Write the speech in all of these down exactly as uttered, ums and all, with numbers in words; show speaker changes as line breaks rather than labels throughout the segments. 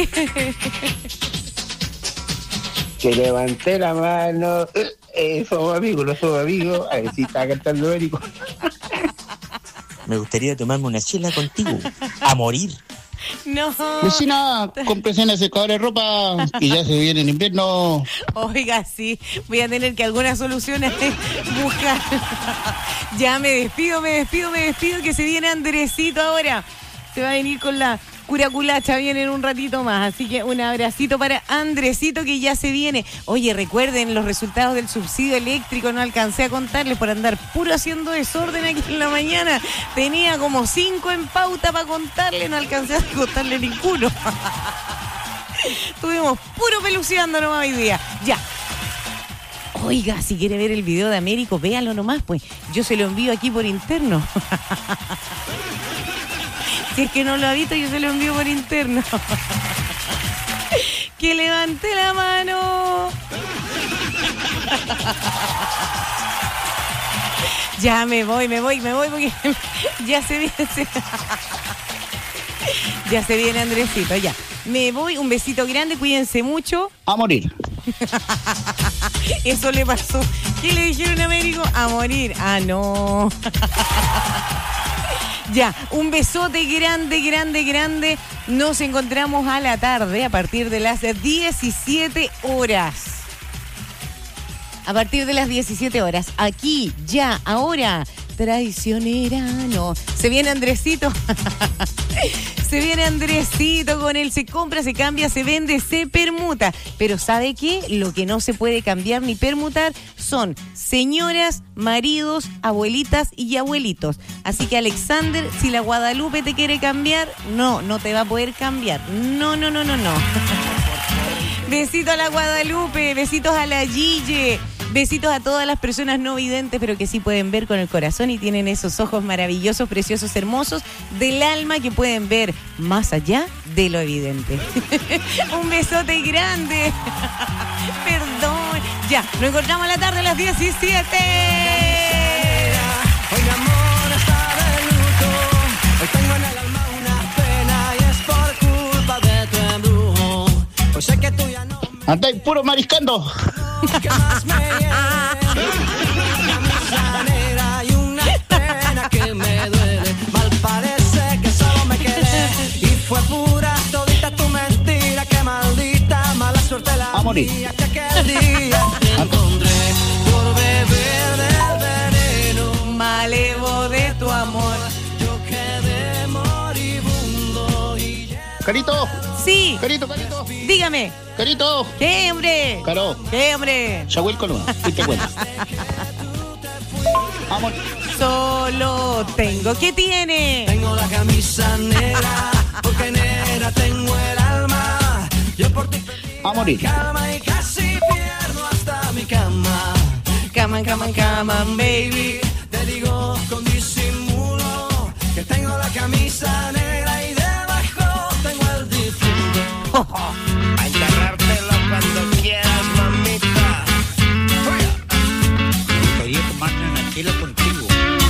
Que levanté la mano. Eh, somos amigos, no somos amigos. A ver si está cantando Érico.
Me gustaría tomarme una chela contigo. A morir.
No.
Vecina, cómprese una secadora de ropa y ya se viene el invierno.
Oiga, sí, voy a tener que alguna solución buscar. Ya me despido, me despido, me despido, que se viene Andresito ahora. Se va a venir con la curaculacha, viene en un ratito más. Así que un abracito para Andresito, que ya se viene. Oye, recuerden los resultados del subsidio eléctrico. No alcancé a contarles por andar puro haciendo desorden aquí en la mañana. Tenía como cinco en pauta para contarles, no alcancé a contarle ninguno. Estuvimos puro peluceando nomás hoy día. Ya. Oiga, si quiere ver el video de Américo, véalo nomás, pues. Yo se lo envío aquí por interno. Si es que no lo ha visto, yo se lo envío por interno. Que levante la mano. Ya me voy, me voy, me voy, porque ya se viene. Ya se viene Andresito, ya. Me voy, un besito grande, cuídense mucho.
A morir.
Eso le pasó. ¿Qué le dijeron a Américo? A morir. Ah, no. Ya, un besote grande, grande, grande. Nos encontramos a la tarde a partir de las diecisiete horas. A partir de las diecisiete horas. Aquí, ya, ahora. Traicionera, no. Se viene Andresito. Se viene Andresito con él. Se compra, se cambia, se vende, se permuta. Pero ¿sabe qué? Lo que no se puede cambiar ni permutar son señoras, maridos, abuelitas y abuelitos. Así que, Alexander, si la Guadalupe te quiere cambiar, no, no te va a poder cambiar. No, no, no, no, no. Besitos a la Guadalupe, besitos a la Gille. Besitos a todas las personas no videntes, pero que sí pueden ver con el corazón y tienen esos ojos maravillosos, preciosos, hermosos del alma, que pueden ver más allá de lo evidente. Un besote grande. Perdón. Ya, nos encontramos a la tarde a las diecisiete.
Hoy mi amor está de luto. Hoy tengo en el alma una pena y es por culpa de tu embrujo. Hoy sé que tú ya no...
Andáis puro mariscando.
Que más me hiere, una camisa negra y una pena que me duele. Mal parece que solo me quedé y fue pura todita tu mentira. Que maldita mala suerte la
a morir.
Mía, que aquel día te encontré por beber del veneno malevo de tu amor. Yo quedé moribundo y...
Carito.
Sí.
Carito, Carito.
Dígame.
Carito.
¿Qué, hombre?
Caro.
¿Qué, hombre?
Shahuel Coloma. ¿Qué te cuenta? Vamos.
Solo tengo. ¿Qué tiene?
Tengo la camisa negra, porque negra tengo el alma. Yo por ti perdí
a morir.
Calma y casi pierdo hasta mi cama.
Cama, cama, cama, baby.
Te digo con disimulo que tengo la camisa negra y debajo tengo el difunto.
A enterrártelo cuando quieras, mamita.
Me gustaría tomarme una chela contigo.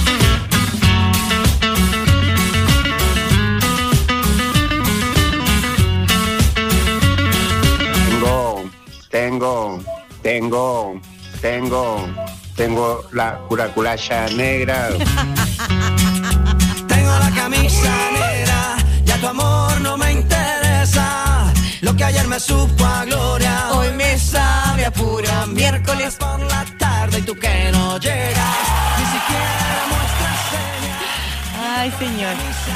Tengo, tengo, tengo, tengo, tengo la curaculacha negra.
Tengo la camisa negra, ya tu amor no me interesa. Lo que ayer me supo a gloria, hoy me sabe a pura miércoles por la tarde y tú que no llegas, ni siquiera muestras señas.
Ay, señor.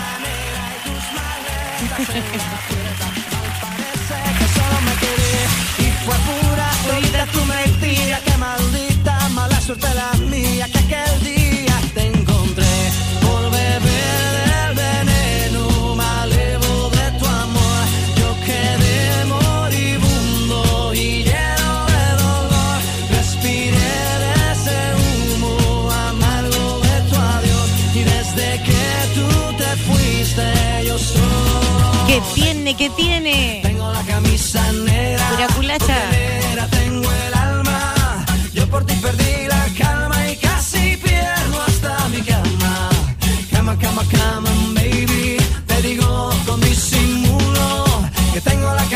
Parece que solo me quedé y fue pura todita tu mentira. Que maldita mala suerte la mía, que aquel día te encontré por beber del veneno malevo de tu amor. Yo quedé moribundo y lleno de dolor. Respiré de ese humo amargo de tu adiós. Y desde que tú te fuiste yo solo.
¿Qué tiene? ¿Qué tiene?
Tengo la camisa negra,
curaculacha.
Negra tengo el alma. Yo por ti perdí la calma y casi pierdo hasta mi cama. Cama, cama, cama, baby. Te digo con disimulo que tengo la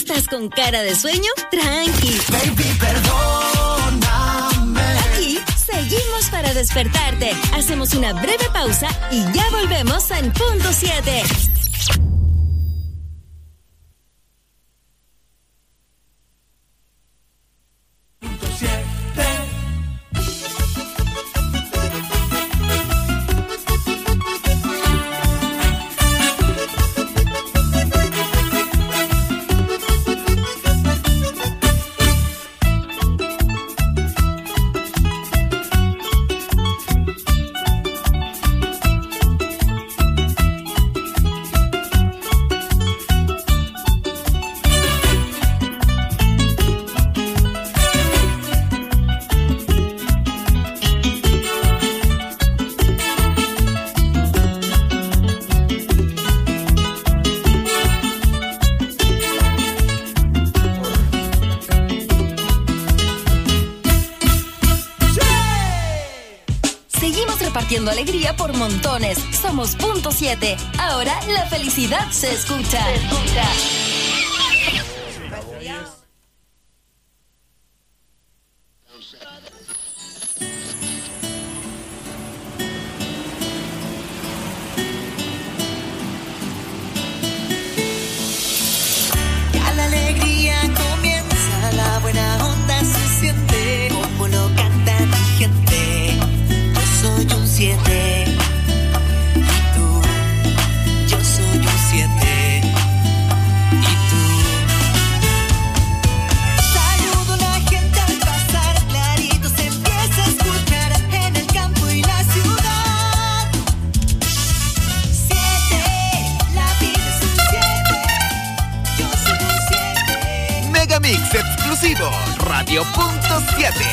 ¿Estás con cara de sueño? Tranqui.
Baby, perdóname.
Aquí seguimos para despertarte. Hacemos una breve pausa y ya volvemos en punto siete. Alegría por montones. Somos punto siete. Ahora la felicidad se escucha. Se escucha.
Ya la alegría comienza, la buena onda se siente, como lo canta mi gente. Yo soy un siete. Y tú, yo soy un siete. Y tú. Saludo a la gente al pasar, clarito se empieza a escuchar en el campo y la ciudad. Siete, la vida es un siete. Yo soy un siete.
Megamix exclusivo, Radio punto siete.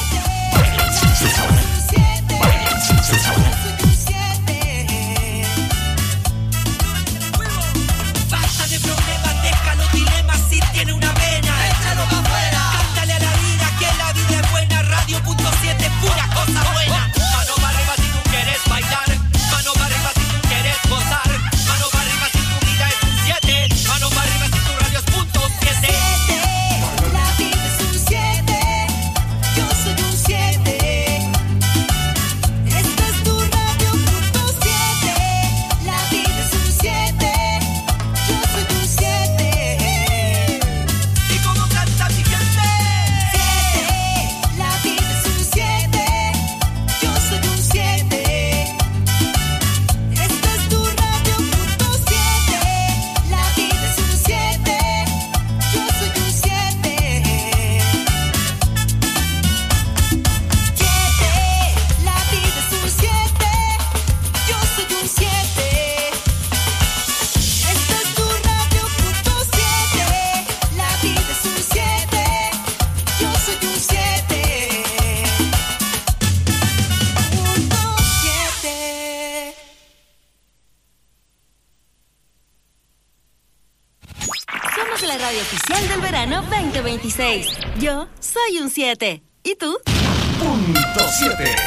Basta de problemas, deja los dilemas, si tiene una pena, échalo pa' afuera. Cántale a la vida que la vida es buena. Radio punto siete, pura cosa buena. Mano para arriba si tú quieres bailar, mano para arriba si tú quieres gozar, mano para arriba si tu vida es un siete, mano para arriba si tu radio es punto siete. La vida es un siete, yo soy un siete. Esta es tu radio punto siete. La vida es un siete, yo soy un siete. ¿Y cómo canta mi gente? Siete, la vida es un siete, yo soy un siete. Esta es tu radio punto siete. La vida es un siete, yo soy un siete. Siete, la vida es un siete, yo soy un siete. Esta es tu radio punto siete. La vida es un siete, yo soy un siete. Punto siete.
Somos la radio oficial del verano veinte veintiséis. Yo soy un siete. ¿Y tú?
Punto siete.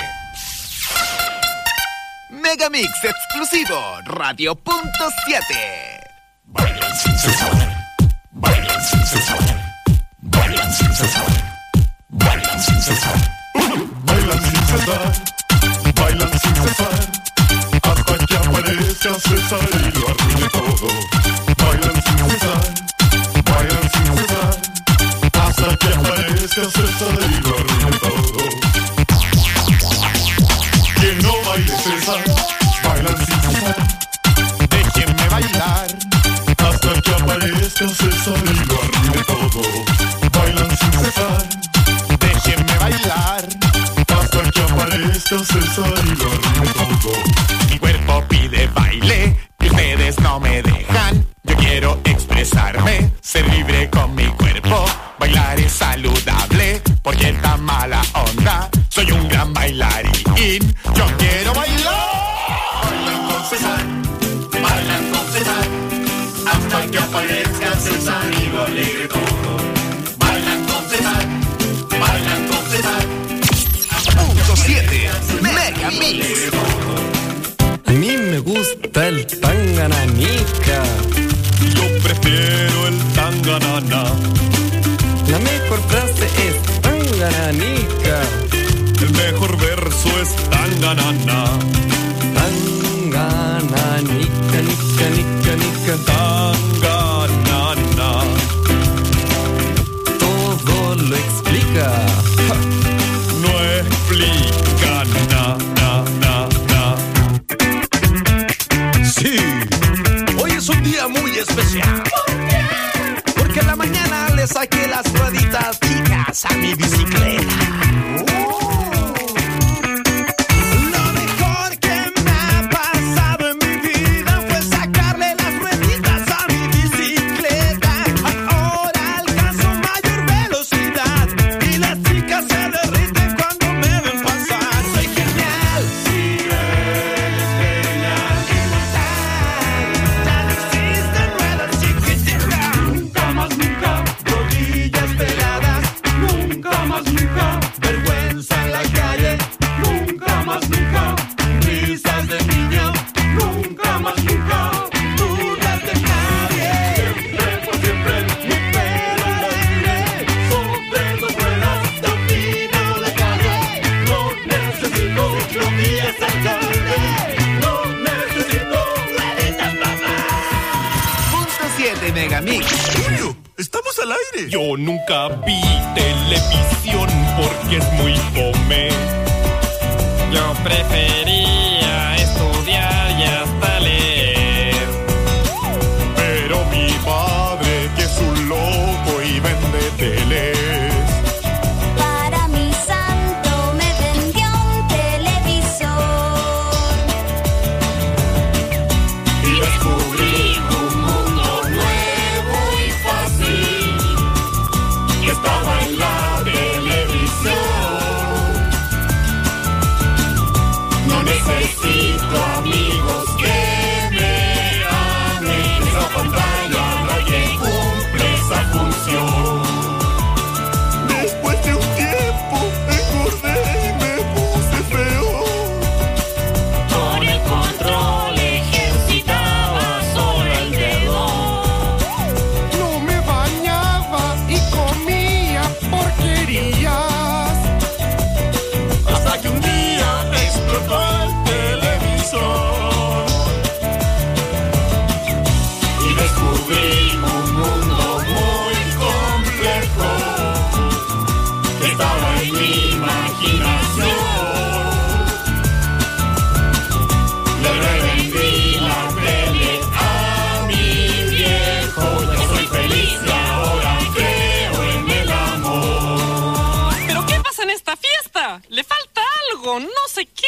Megamix exclusivo, Radio punto siete.
Bailan sin cesar, bailan sin cesar, bailan sin cesar, bailan sin cesar, bailan sin cesar, bailan sin cesar, hasta que aparezca César y lo arruine todo. Bailan sin cesar, bailan sin cesar, hasta que aparezca César y lo arruine todo. Que no baile César, bailan sin cesar, déjenme bailar. Hasta que aparezca César y lo arruine todo. Bailan sin cesar, déjenme bailar. Hasta que aparezca César y lo arruine todo. Mi cuerpo pide baile y ustedes no me dejan. Yo quiero expresarme, ser libre con mi cuerpo. Bailar es saludable, porque esta mala onda. Soy un gran bailarín, yo quiero bailar. Bailan con César, bailan con César, hasta que aparezca César y lo alegre todo. Bailan con César, bailan con César.
Punto siete, Megamix.
Tangananica.
El mejor verso es tanganana.
Tangananica, nica, nica, nica.
Tanganana.
Todo lo explica. Ja.
No explica na, na, na, na.
Sí, hoy es un día muy especial. ¿Por qué? Porque en la mañana le saqué las rueditas fijas a mi bicicleta. Oh. Lo mejor que me ha pasado en mi vida fue sacarle las rueditas a mi bicicleta. Ahora alcanzo mayor velocidad y las chicas se derriten cuando me ven pasar. Soy genial. Sí, eres genial. Ya no existen ruedas chiquititas. Nunca más, nunca. Rodillas peladas. Nunca más, nunca. Vergüenza en la calle. Nunca más, nunca. Risas de niño. Nunca más, nunca. Dudas de nadie. Siempre, por siempre. Mi pelo al aire. Sobre dos ruedas. Domino la calle. No necesito rodillas al aire. No necesito rueditas, mamá.
Punto siete Megamix.
Julio, estamos al aire. Yo nunca vi televisión porque es muy fome.
Yo prefería estudiar y hasta leer.
Pero mi padre, que es un loco y vende teles.
Para mi santo me vendió un televisor.
Y descubrí un mundo nuevo y fácil. Y estaba en la televisión. No necesito amigos que me amen. Esa pantalla no hay que cumple esa función. Después de un tiempo engordé y me puse feo.
Con el control ejercitaba solo el dedo.
No me bañaba y comía porquerías. Hasta que un día explotó el televisor. Y descubrí un mundo muy complejo. Estaba en mi imaginación. Le revendí la tele a mi viejo. Yo soy feliz y ahora creo en el amor.
¿Pero qué pasa en esta fiesta? Le falta algo, no sé qué.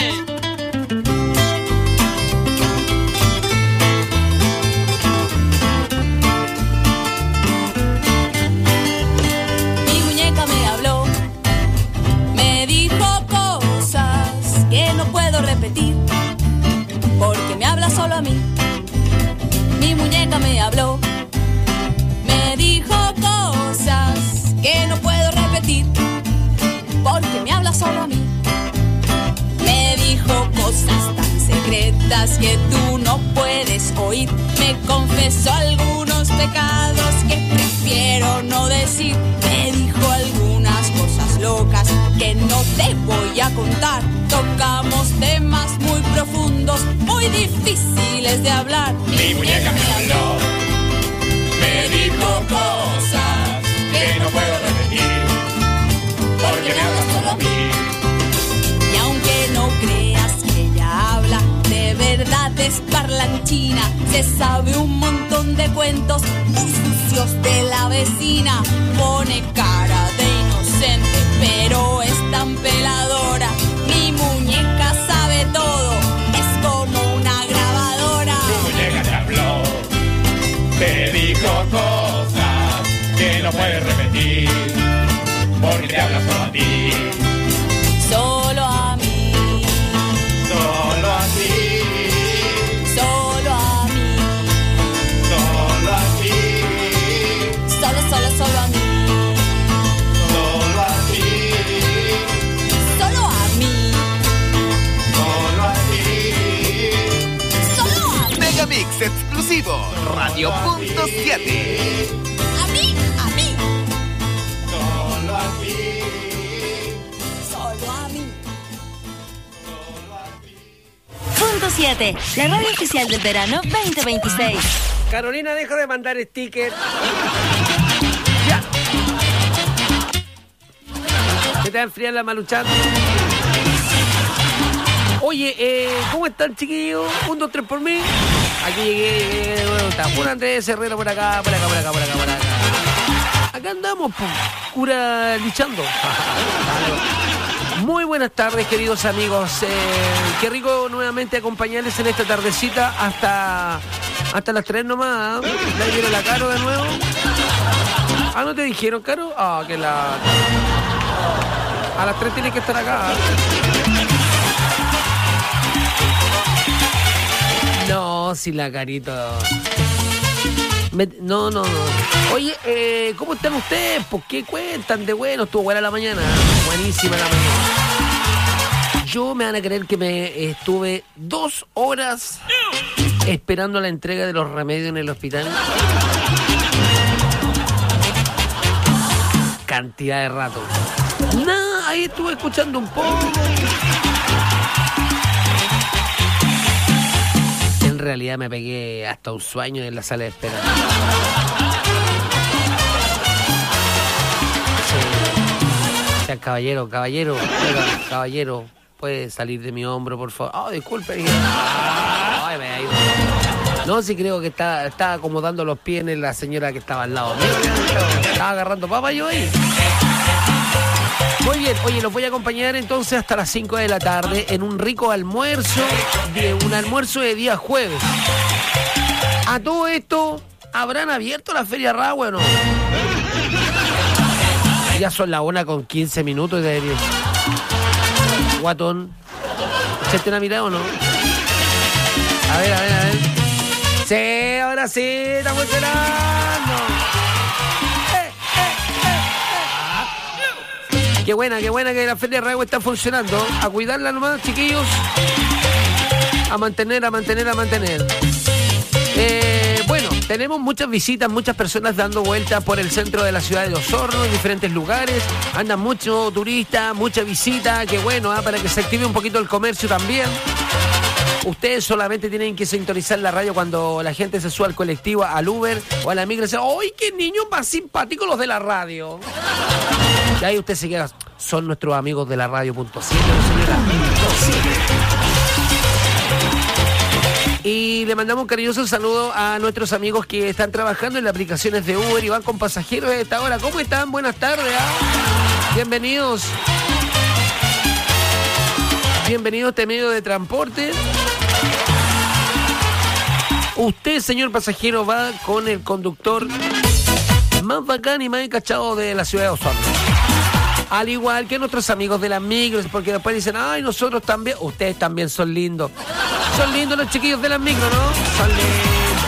Mi muñeca me habló, me dijo cosas que no puedo repetir, porque me habla solo a mí. Mi muñeca me habló, me dijo cosas que no puedo repetir, porque me habla solo a mí. Me dijo cosas tan secretas que tú no puedes oír. Me confesó algunos pecados que prefiero no decir. Me dijo algunas cosas locas que no te voy a contar. Tocamos temas muy profundos, muy difíciles de hablar.
Mi muñeca me habló, me dijo cosas que no puedo repetir, porque me habla solo a mí.
Y aunque no creas que ella habla, de verdad es parlanchina. Se sabe un montón de cuentos muy sucios de la vecina. Pone cara de inocente, pero es tan peladora. Mi muñeca sabe todo, es como una grabadora.
Mi muñeca te habló, te dijo cosas que no puedes repetir, porque te habla solo a ti.
Solo a mí,
Solo a ti,
solo a mí,
solo a ti.
solo, solo, solo a mí.
siete, la radio oficial del verano veinte veintiséis.
Carolina, deja de mandar stickers. Ya. Se te va a enfriar la maluchata. Oye, eh, ¿cómo están, chiquillos? Un, dos, tres por mí. Aquí llegué, llegué de nuevo. Está Juan Andrés Herrera por acá, por acá, por acá, por acá, por acá. Acá andamos, po, cura lichando. Muy buenas tardes, queridos amigos. Eh, qué rico nuevamente acompañarles en esta tardecita hasta, hasta las tres nomás. ¿Eh? ¿Le dieron la Caro de nuevo? Ah, ¿no te dijeron, Caro? Ah, que la... A las tres tienes que estar acá. No, si la Carito... Me... No, no, no. Oye, eh, ¿cómo están ustedes? ¿Por qué cuentan de bueno? Estuvo buena la mañana. Buenísima la mañana. Yo me van a creer que me estuve dos horas esperando la entrega de los remedios en el hospital. Cantidad de rato. Nah, ahí estuve escuchando un poco. En realidad me pegué hasta un sueño en la sala de espera. Sí. O sea, caballero, caballero, oiga, caballero, ¿puede salir de mi hombro, por favor? Oh, disculpe. Ay, me ha ido. No, sí creo que está, está acomodando los pies en la señora que estaba al lado. Estaba agarrando papa yo ahí. Muy bien, oye, los voy a acompañar entonces hasta las cinco de la tarde en un rico almuerzo, de un almuerzo de día jueves. A todo esto, ¿habrán abierto la Feria Rahue o no? Ya son la una con quince minutos de diez. Guatón, ¿echaste una mirada o no? A ver, a ver, a ver. Sí, ahora sí, estamos esperando. Qué buena, qué buena que la Feria Rahue está funcionando. A cuidarla nomás, chiquillos. A mantener, a mantener, a mantener. Eh, bueno, tenemos muchas visitas, muchas personas dando vueltas por el centro de la ciudad de Osorno, en diferentes lugares. Andan muchos turistas, mucha visita. Qué bueno, ¿eh? Para que se active un poquito el comercio también. Ustedes solamente tienen que sintonizar la radio cuando la gente se suba al colectivo, al Uber o a la micro y dice, ¡ay, qué niños más simpáticos los de la radio! Y ahí usted se queda, son nuestros amigos de la radio punto siete, señora. Y le mandamos un cariñoso saludo a nuestros amigos que están trabajando en las aplicaciones de Uber y van con pasajeros de esta hora. ¿Cómo están? Buenas tardes. ¿Ah? Bienvenidos. Bienvenidos a este medio de transporte. Usted, señor pasajero, va con el conductor más bacán y más encachado de la ciudad de Osorno. Al igual que nuestros amigos de las micros, porque después dicen, ay, nosotros también. Ustedes también son lindos. Son lindos los chiquillos de las micros, ¿no? Son lindos.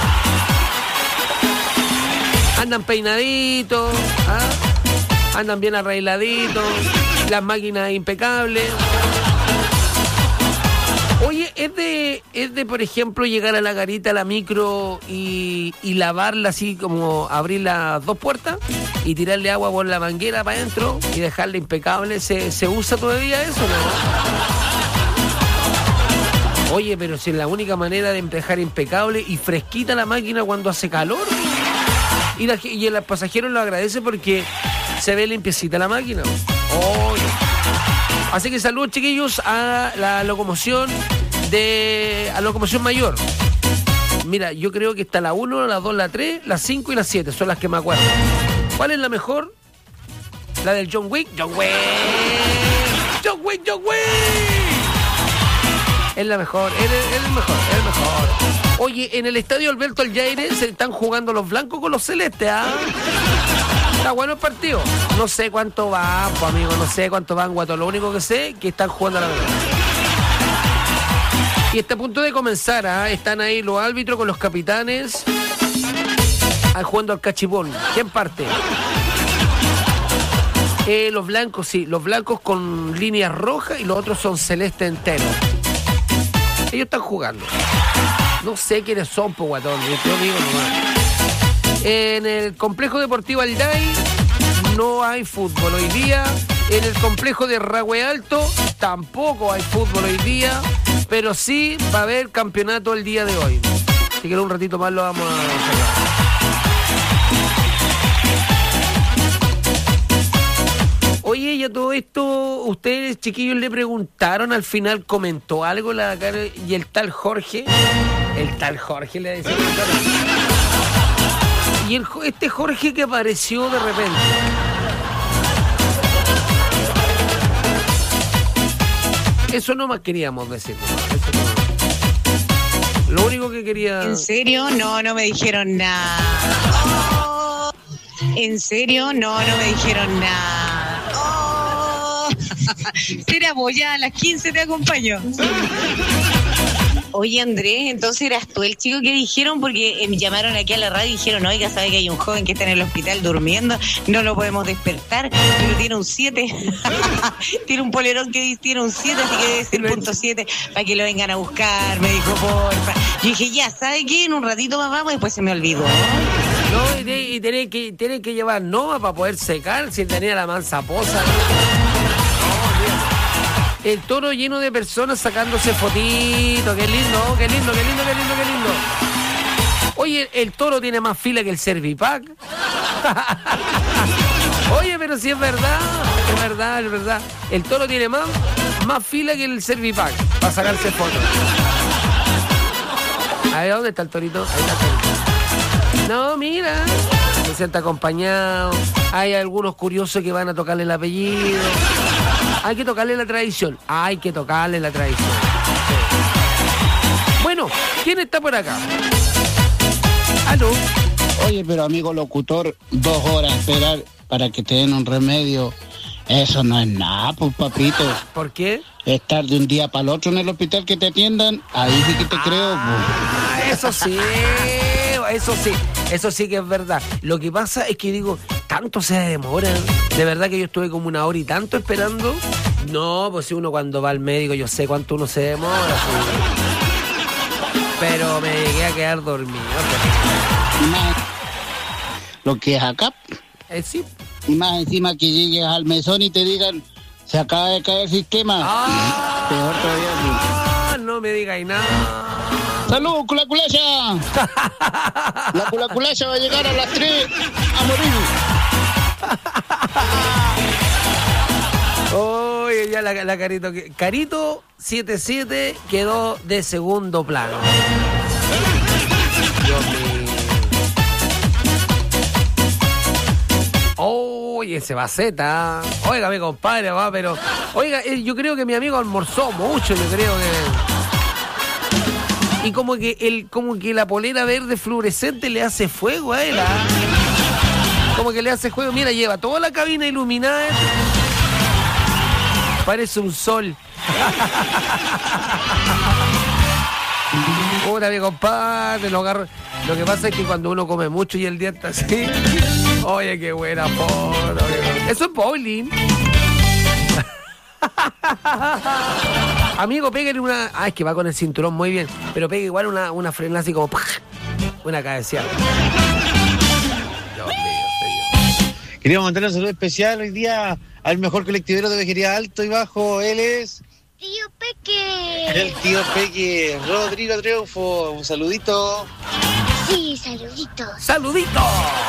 Andan peinaditos, ¿ah? Andan bien arregladitos, las máquinas impecables. Oye, ¿es de, es de, por ejemplo, llegar a la garita, a la micro y, y lavarla así como abrir las dos puertas y tirarle agua por la manguera para adentro y dejarla impecable? ¿Se, se usa todavía eso, no? Oye, pero si es la única manera de dejar impecable y fresquita la máquina cuando hace calor. Y, la, y el pasajero lo agradece porque se ve limpiecita la máquina. Oye. Así que saludos, chiquillos, a la locomoción de a la locomoción mayor. Mira, yo creo que está la uno, la dos, la tres, la cinco y la siete. Son las que me acuerdo. ¿Cuál es la mejor? La del John Wick. John Wick. John Wick, John Wick. Es la mejor, es el, es el mejor, es el mejor. Oye, en el estadio Alberto Alyaire se están jugando los blancos con los celestes, ¿ah? Está bueno el partido. No sé cuánto va, pues, amigo, no sé cuánto van, guato. Lo único que sé es que están jugando a la verdad. Y está a punto de comenzar, ¿ah? Están ahí los árbitros con los capitanes ah, jugando al cachipón. ¿Quién parte? Eh, los blancos, sí, los blancos con líneas rojas y los otros son celeste enteros. Ellos están jugando. No sé quiénes son, pues, guatón. Yo digo nomás. En el complejo deportivo Alday no hay fútbol. Hoy día En el complejo de Rahue Alto tampoco hay fútbol hoy día, pero sí va a haber campeonato el día de hoy. Así que en un ratito más lo vamos a hacer. Oye, y a todo esto, ustedes, chiquillos, le preguntaron, al final comentó algo la cara y el tal Jorge, el tal Jorge le decía. Y el, este Jorge que apareció de repente. Eso no más queríamos decir. No. Lo único que quería...
¿En serio? No, no me dijeron nada. Oh, ¿en serio? No, no me dijeron nada. Oh. Será vos, ya a las quince te acompaño. Oye, Andrés, entonces eras tú el chico que dijeron, porque me llamaron aquí a la radio y dijeron, oiga, sabe que hay un joven que está en el hospital durmiendo, no lo podemos despertar, pero tiene un siete. Tiene un polerón que dice, tiene un siete, así que debe ser punto siete, para que lo vengan a buscar, me dijo, porfa. Yo dije, ya, ¿sabe qué? En un ratito más vamos, y después se me olvidó.
No, y, y tiene que, tiene que llevar Nova para poder secar, si tenía la mansa posa. El toro lleno de personas sacándose fotitos. Qué lindo, qué lindo, qué lindo, qué lindo, qué lindo. Oye, el toro tiene más fila que el Servipack. Oye, pero si es verdad, es verdad, es verdad. El toro tiene más, más fila que el Servipack para sacarse fotos. A ver, ¿dónde está el torito? Ahí está el torito. No, mira. Se siente acompañado. Hay algunos curiosos que van a tocarle el apellido. Hay que tocarle la tradición. Hay que tocarle la tradición. Sí. Bueno, ¿quién está por acá? ¿Aló?
Oye, pero amigo locutor, dos horas esperar para que te den un remedio. Eso no es nada, pues, papito.
¿Por qué?
Estar de un día para el otro en el hospital que te atiendan, ahí sí que te
ah,
creo, pues.
Eso sí, eso sí, eso sí que es verdad. Lo que pasa es que digo, tanto se demoran. De verdad que yo estuve como una hora y tanto esperando. No, pues si uno cuando va al médico, yo sé cuánto uno se demora. Sí. Pero me llegué a quedar dormido.
Más lo que es acá.
Eh, sí.
Y más encima que llegues al mesón y te digan, se acaba de caer el sistema.
Ah,
peor todavía.
Ah, no me digáis nada.
¡Salud, culaculacha! La culaculacha va a llegar a las tres a morir.
Oye, ya la, la Carito. Carito setenta y siete quedó de segundo plano. Dios mío. Oye, ese Baceta. Oiga, mi compadre, va, pero. Oiga, yo creo que mi amigo almorzó mucho, yo creo que. Y como que el, como que la polera verde fluorescente le hace fuego a él, ¿ah? Como que le hace fuego. Mira, lleva toda la cabina iluminada. Parece un sol. Hola, mi compadre, lo agarro. Lo que pasa es que cuando uno come mucho y el día está así. Oye, qué buena foto. Eso es bowling. Amigo, pégale una... Ah, es que va con el cinturón muy bien. Pero pegue igual una, una frena así como... Una cabeceada. Dios mío, señor.
Queríamos mandar un saludo especial hoy día al mejor colectivero de Vejería Alto y Bajo. Él es...
Tío Peque.
El tío Peque. Rodrigo Triunfo. Un saludito.
Sí, saluditos.
¡Saludito!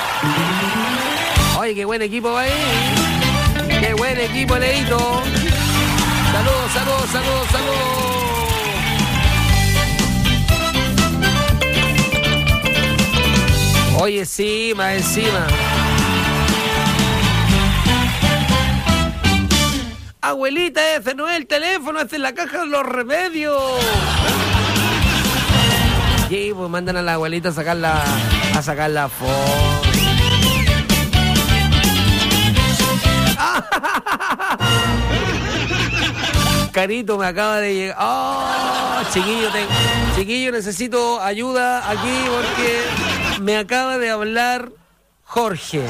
Oye, qué buen equipo va ahí. Qué buen equipo, Leito. Saludos, saludos, saludos, saludos. Oye, sí, más encima. Abuelita, ese no es el teléfono, ese es la caja de los remedios. Sí, pues mandan a la abuelita a sacar la, a sacar la foto. Carito me acaba de llegar. Oh, chiquillo, te... chiquillo, necesito ayuda aquí porque me acaba de hablar Jorge.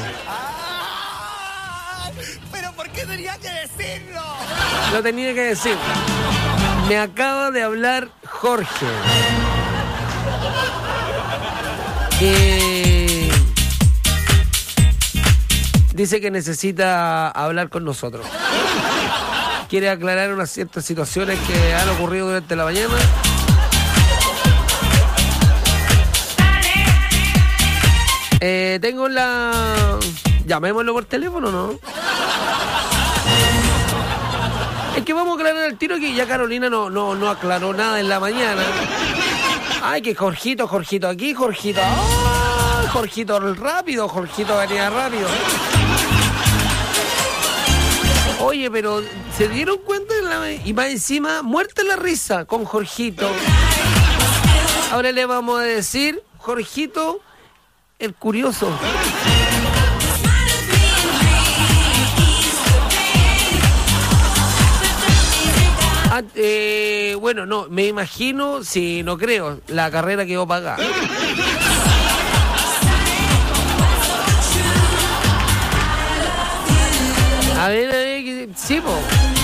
Ah, pero ¿por qué tenía que decirlo?
Lo tenía que decir. Me acaba de hablar Jorge. Eh... dice que necesita hablar con nosotros. Quiere aclarar unas ciertas situaciones que han ocurrido durante la mañana. Eh, tengo la... Llamémoslo por teléfono, ¿no? Es que vamos a aclarar el tiro que ya Carolina no, no, no aclaró nada en la mañana. Ay, que Jorgito, Jorgito aquí, Jorgito. ¡Oh! Jorgito rápido, Jorgito venía rápido. Oye, pero ¿se dieron cuenta? De la... Y más encima, muerta la risa con Jorgito. Ahora le vamos a decir, Jorgito, el curioso. Ah, eh, bueno, no, me imagino, sí, no creo, la carrera que va a pagar. A ver, a ver, sí, po.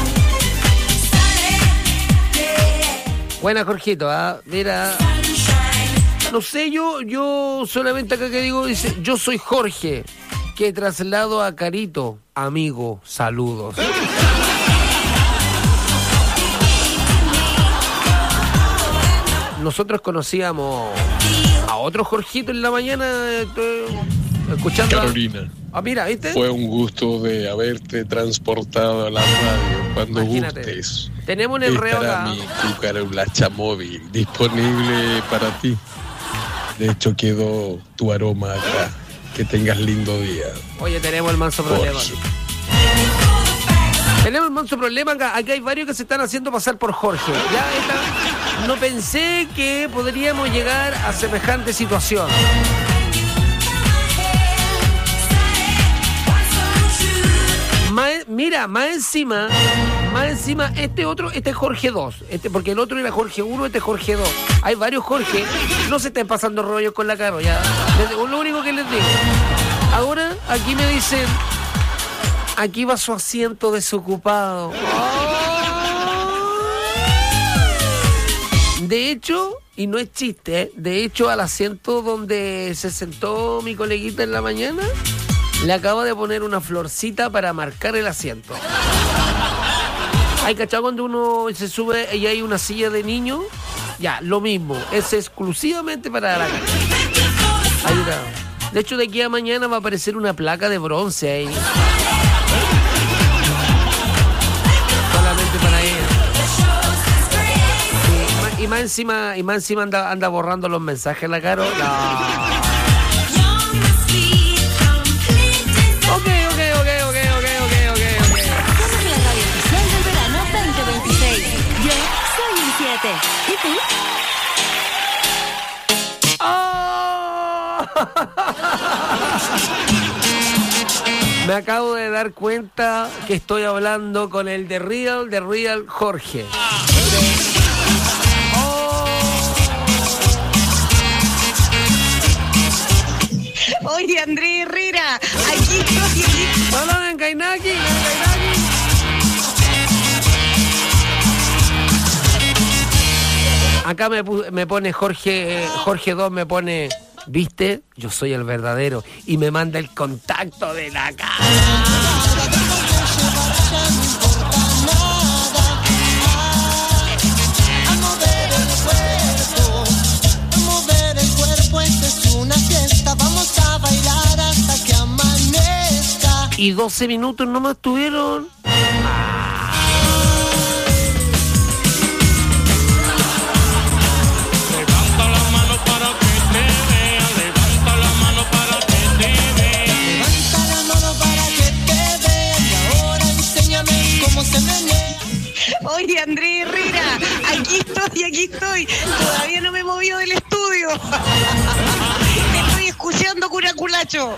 Buena, Jorgito, ¿ah? Mira. No sé, yo, yo solamente acá que digo, dice, yo soy Jorge, que traslado a Carito, amigo, saludos. Nosotros conocíamos a otro Jorgito en la mañana, eh, escuchando...
Carolina.
A... Ah, mira, ¿viste?
Fue un gusto de haberte transportado a la radio. Cuando
Imagínate.
gustes.
Tenemos un enreo
estará
acá.
mi cucaracha móvil disponible para ti. De hecho, quedó tu aroma acá. Que tengas lindo día.
Oye, tenemos el manso problema.
Jorge.
Tenemos el manso problema acá. Aquí hay varios que se están haciendo pasar por Jorge. Ya esta... No pensé que podríamos llegar a semejante situación. Más, mira, más encima, más encima, este otro, este es Jorge dos, este, porque el otro era Jorge uno, este es Jorge dos. Hay varios Jorge, no se estén pasando rollos con la Caro, ya. Lo único que les digo. Ahora, aquí me dicen, aquí va su asiento desocupado. De hecho, y no es chiste, ¿eh? De hecho, al asiento donde se sentó mi coleguita en la mañana, le acabo de poner una florcita para marcar el asiento. ¿Hay cachado cuando uno se sube y hay una silla de niño? Ya, lo mismo. Es exclusivamente para la calle. Hay una... De hecho, de aquí a mañana va a aparecer una placa de bronce ahí. Solamente para ella. Y, y más encima, y más encima anda, anda borrando los mensajes la Caro. No. Ok, ok, ok, ok, ok, ok, ok.
Somos la radio oficial del verano veinte veintiséis. Yo soy el siete. ¿Y tú?
¡Oh! Me acabo de dar cuenta que estoy hablando con el de Real, de Real Jorge.
Oye, Andrés Herrera, aquí estoy, aquí.
No, no, en Kainaki, en Kainaki. Acá me, me pone Jorge, eh, Jorge dos me pone, ¿viste? Yo soy el verdadero. Y me manda el contacto de la cara. Y doce minutos nomás tuvieron.
Levanta la mano para que te vean, levanta la mano para que te vean. Levanta la mano para que te vean y ahora enséñame cómo se menea.
Oye, Andrés Herrera, aquí estoy, aquí estoy. Todavía no me he movido del estudio. Estoy escuchando Curaculacho.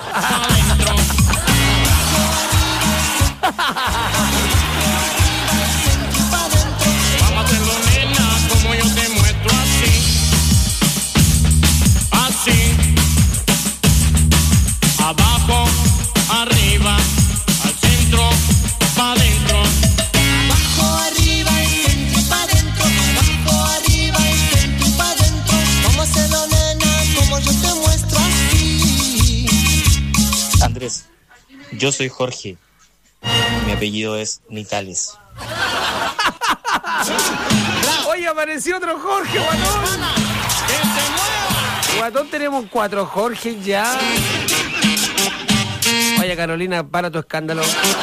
Vamos a hacerlo, nena, como yo te muestro así. Así. Abajo, arriba, al centro, pa' adentro. Abajo, arriba, al centro, pa' adentro. Abajo, arriba, al centro, pa' adentro. Vamos a hacerlo, nena, como yo te muestro así.
Andrés, Yo soy Jorge. Mi apellido es Nitales.
Oye, apareció otro Jorge, Guatón. Guatón, tenemos cuatro Jorge ya. Oye, Carolina, para tu escándalo.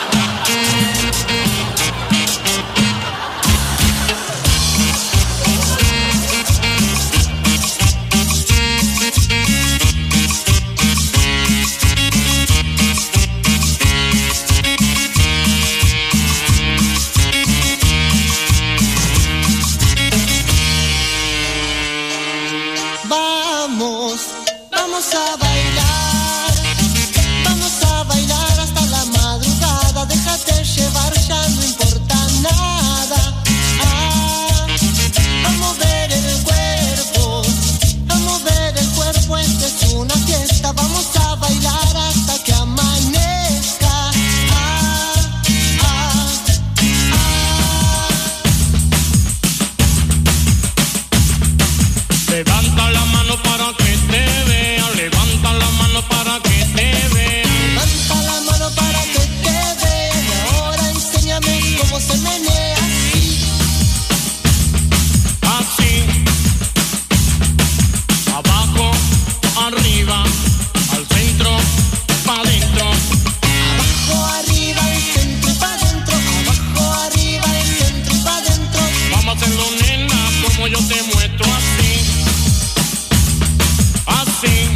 Vamos, vamos a bailar, vamos a bailar hasta la madrugada, déjate llevar, ya no importa nada. Ah, a mover el cuerpo, a mover el cuerpo, esta es una fiesta, vamos a bailar hasta que amanezca. Ah, ah, ah.
Levanta la mano para que te vea, levanta la mano para que te vea.
Levanta la mano para que te vea y ahora enséñame cómo se menea
Así, abajo, arriba, al centro, pa' dentro.
abajo, arriba, al centro y pa' dentro, abajo, arriba, al centro y pa' dentro.
Vamos a hacerlo, nena, como yo te muestro así. Así,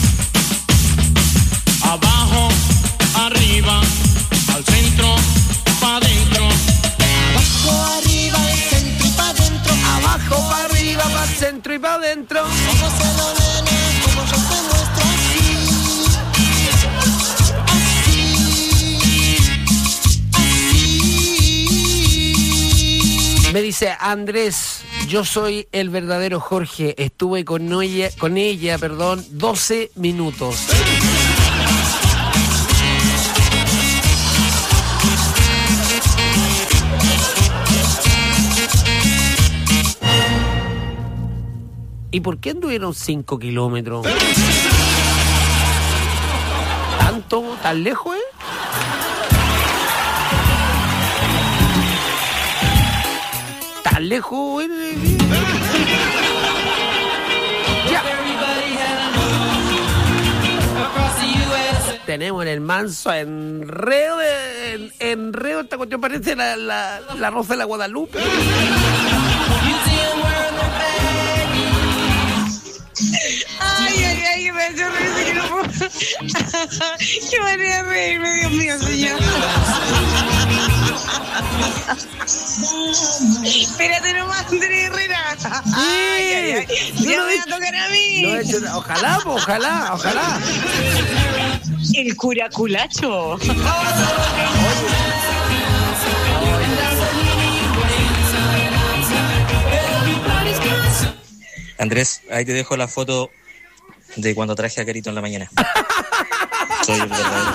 abajo, arriba, al centro, pa' dentro.
Abajo, arriba, al centro y pa' dentro.
Abajo, para arriba, para el centro y para adentro.
Vamos a hacerlo, nena, como yo te muestro así. Así, así.
Me dice Andrés, yo soy el verdadero Jorge. Estuve con ella, con ella, perdón, doce minutos. ¿Y por qué anduvieron cinco kilómetros? ¿Tanto? ¿Tan lejos, eh? ¿Tan lejos, eh? Ya. Tenemos en el manso enredo de, en, enredo, esta cuestión parece la, la, la Rosa de la Guadalupe.
Ay, ay, ay, que me ha hecho reír, que no puedo. Qué manera de reírme, Dios mío, señor. Espérate nomás, Andrés Herrera. Ay, ay, ay. Ya me va a tocar a mí.
No he hecho nada. Ojalá, po, ojalá, ojalá.
El curaculacho.
Andrés, ahí te dejo la foto de cuando traje a Carito en la mañana. Soy el verdadero.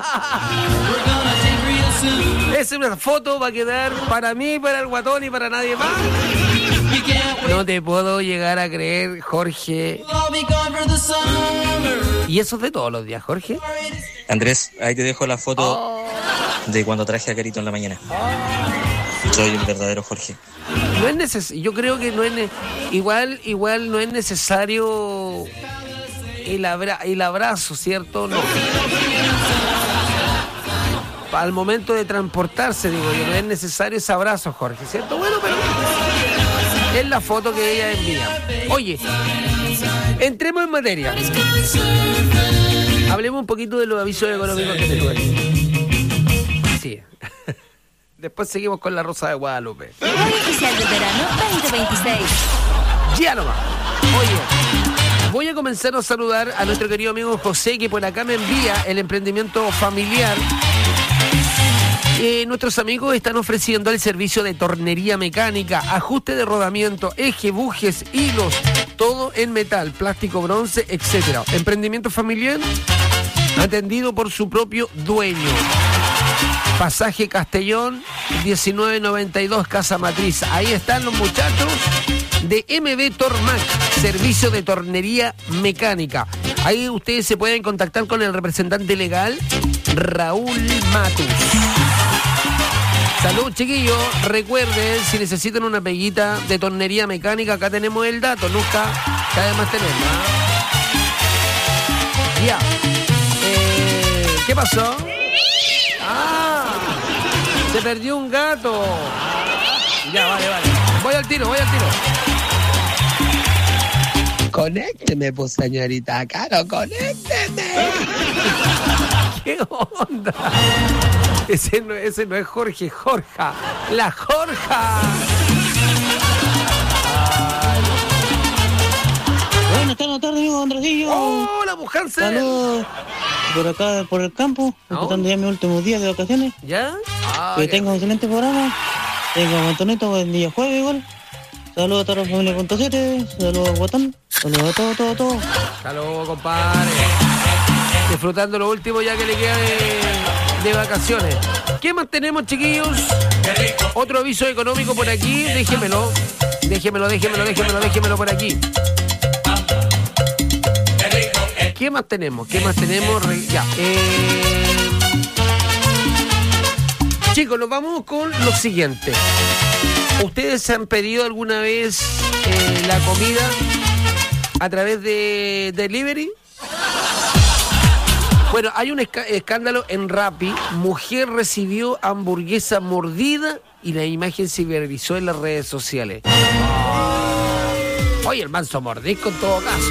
Esa es una foto, va a quedar para mí, para el Guatón y para nadie más. No te puedo llegar a creer, Jorge. ¿Y eso es de todos los días, Jorge?
Andrés, ahí te dejo la foto de cuando traje a Carito en la mañana. Soy el verdadero Jorge.
No es necesario, yo creo que no es ne- igual, igual no es necesario el, abra- el abrazo, ¿cierto? No. Al momento de transportarse, digo yo, no es necesario ese abrazo, Jorge, ¿cierto? Bueno, pero es la foto que ella envía. Oye, entremos en materia. Hablemos un poquito de los avisos económicos que tengo aquí. Sí. Después seguimos con la Rosa de Guadalupe.
Feria Oficial de Verano veinte veintiséis.
Ya nomás. Oye, voy a comenzar a saludar a nuestro querido amigo José, que por acá me envía el emprendimiento familiar. Eh, nuestros amigos están ofreciendo el servicio de tornería mecánica, ajuste de rodamiento, eje, bujes, hilos, todo en metal, plástico, bronce, etcétera. Emprendimiento familiar atendido por su propio dueño. Pasaje Castellón, diecinueve noventa y dos, Casa Matriz. Ahí están los muchachos de M B Tormac, servicio de tornería mecánica. Ahí ustedes se pueden contactar con el representante legal, Raúl Matus. Salud, chiquillos. Recuerden, si necesitan una peguita de tornería mecánica, acá tenemos el dato. Nunca cabe más tenerlo. ¿eh? Ya. Eh, ¿Qué pasó? Ah, se perdió un gato. Ya, vale, vale. Voy al tiro, voy al tiro.
Conécteme, pues, señorita Caro, conécteme.
¿Qué onda? Ese no, ese no es Jorge, Jorja. La Jorja.
Buenas tardes, tarde, amigo Andresillo.
Hola, Bujanse.
Saludos por acá, por el campo.
¿No?
Empezando ya mis últimos días de vacaciones.
¿Ya? Ah,
que tengo un excelente programa. Tengo un montonito, buen día jueves igual. Saludos a toda la familia punto siete. Saludos a Guatán. Saludos a todo, todo, todo.
Saludos, compadre. Disfrutando lo último ya que le queda de, de vacaciones. ¿Qué más tenemos, chiquillos? Otro aviso económico por aquí. Déjemelo. Déjemelo, déjemelo, déjemelo, déjemelo por aquí. ¿Qué más tenemos? ¿Qué más tenemos? Ya. Eh... Chicos, nos vamos con lo siguiente. ¿Ustedes se han pedido alguna vez eh, la comida a través de delivery? Bueno, hay un esca- escándalo en Rappi. Mujer recibió hamburguesa mordida y la imagen se viralizó en las redes sociales. Oye, el manso mordisco en todo caso.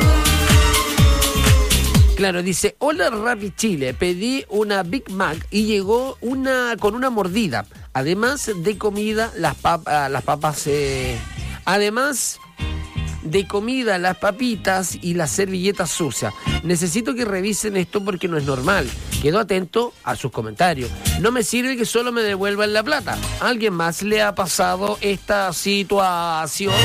Claro, dice, hola Rappi Chile, pedí una Big Mac y llegó una con una mordida. Además de comida, las, pap- las papas... Eh, además de comida, las papitas y las servilletas sucias. Necesito que revisen esto porque no es normal. Quedo atento a sus comentarios. No me sirve que solo me devuelvan la plata. ¿A alguien más le ha pasado esta situación?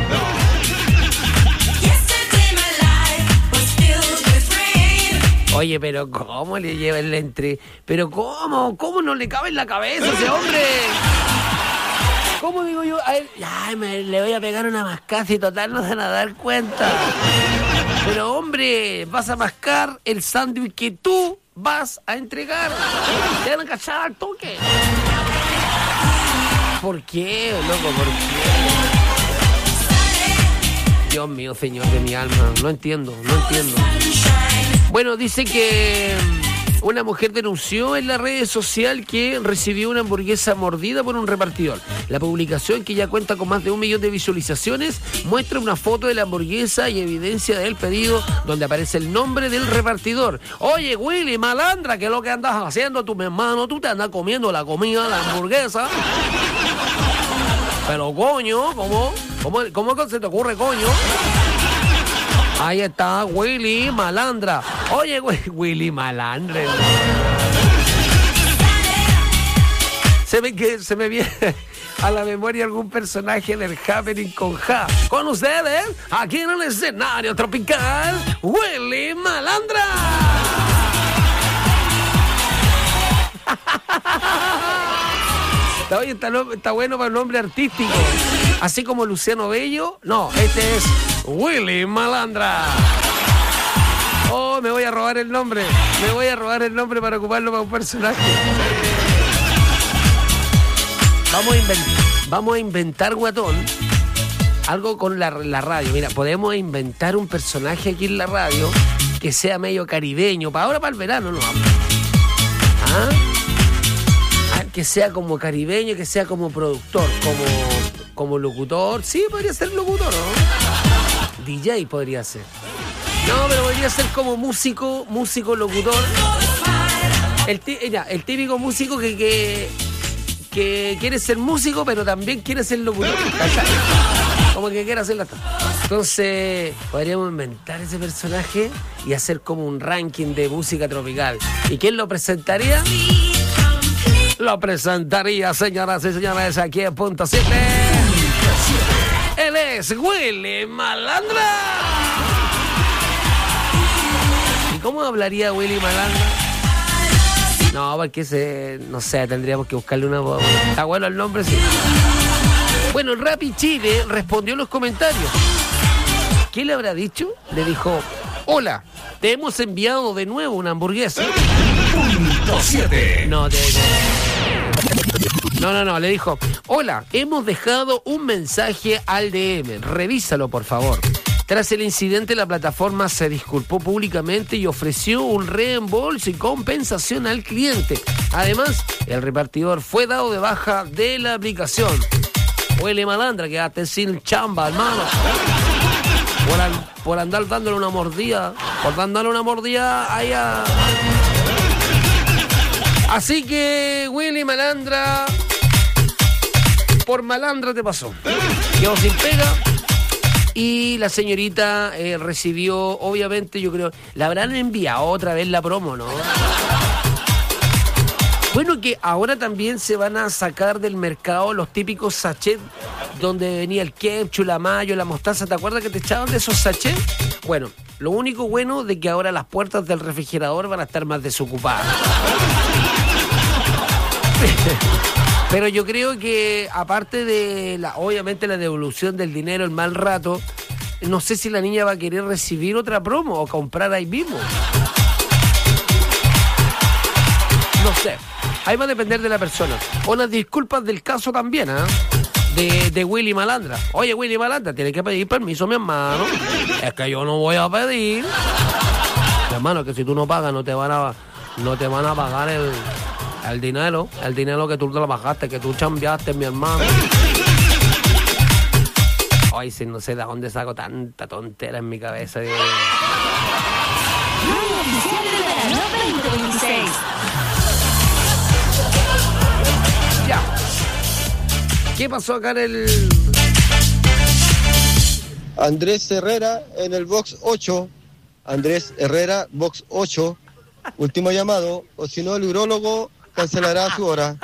Oye, pero ¿cómo le lleva el entre? ¿Pero cómo? ¿Cómo no le cabe en la cabeza a ese hombre? ¿Cómo digo yo? A él, ay, me, le voy a pegar una mascada y total no se van a dar cuenta. Pero hombre, vas a mascar el sándwich que tú vas a entregar. Te van a cachar al toque. ¿Por qué, loco? ¿Por qué? Dios mío, señor de mi alma. No entiendo, no entiendo. Bueno, dice que una mujer denunció en la red social que recibió una hamburguesa mordida por un repartidor. La publicación, que ya cuenta con más de un millón de visualizaciones, muestra una foto de la hamburguesa y evidencia del pedido donde aparece el nombre del repartidor. Oye, Willy, malandra, ¿qué es lo que andas haciendo tú, mi hermano? Tú te andas comiendo la comida, la hamburguesa. Pero coño, ¿cómo? ¿Cómo, cómo se te ocurre, coño? Ahí está Willy Malandra. Oye, Willy Malandra. Se me, que, se me viene a la memoria algún personaje del Happening con Ja. Con ustedes, aquí en el escenario tropical, Willy Malandra. Oye, está, está bueno para el nombre artístico. Así como Luciano Bello. No, este es Willy Malandra. Oh, me voy a robar el nombre. Me voy a robar el nombre para ocuparlo para un personaje. Vamos a inventar, vamos a inventar, guatón, algo con la, la radio. Mira, podemos inventar un personaje aquí en la radio que sea medio caribeño. Para ahora, para el verano, no. ¿Ah? Que sea como caribeño, que sea como productor, como, como locutor. Sí, podría ser locutor, ¿no? D J podría ser. No, pero podría ser como músico, músico, locutor. El, tí, mira, el típico músico que, que, que quiere ser músico, pero también quiere ser locutor. ¿Cachai? Como que quiere hacer la... Entonces, podríamos inventar ese personaje y hacer como un ranking de música tropical. ¿Y quién lo presentaría? Lo presentaría, señoras y señores, aquí en Punto siete. Él es Willy Malandra. ¿Y cómo hablaría Willy Malandra? No, porque se, no sé, tendríamos que buscarle una voz. Está bueno el nombre, sí. Bueno, el Rappi Chile respondió en los comentarios. ¿Qué le habrá dicho? Le dijo, hola, te hemos enviado de nuevo una hamburguesa.
Punto siete.
No, te, te- no, no, no, le dijo, hola, hemos dejado un mensaje al D M, revísalo por favor. Tras el incidente, la plataforma se disculpó públicamente y ofreció un reembolso y compensación al cliente. Además, el repartidor fue dado de baja de la aplicación. Huele malandra, quedaste sin chamba, hermano. Por, an- por andar dándole una mordida, por dándole una mordida ahí a... Así que, Willy Malandra, por malandra te pasó. Quedó sin pega. Y la señorita eh, recibió, obviamente, yo creo, la habrán enviado otra vez la promo, ¿no? Bueno, que ahora también se van a sacar del mercado los típicos sachets donde venía el ketchup, la mayo, la mostaza. ¿Te acuerdas que te echaban de esos sachets? Bueno, lo único bueno de que ahora las puertas del refrigerador van a estar más desocupadas. Pero yo creo que aparte de, la, obviamente, la devolución del dinero, el mal rato, no sé si la niña va a querer recibir otra promo o comprar ahí mismo. No sé. Ahí va a depender de la persona. O las disculpas del caso también, ¿ah? ¿eh? De, de Willy Malandra. Oye, Willy Malandra, tienes que pedir permiso, mi hermano. Es que yo no voy a pedir. Mi hermano, que si tú no pagas, no te van a, no te van a pagar el... El dinero, el dinero que tú trabajaste, que tú chambeaste, mi hermano. Ay, si no sé de dónde saco tanta tontera en mi cabeza. Digo. Ya. ¿Qué pasó acá en el...?
Andrés Herrera en el box ocho. Andrés Herrera, box ocho. Último llamado, o si no el urólogo cancelará su hora.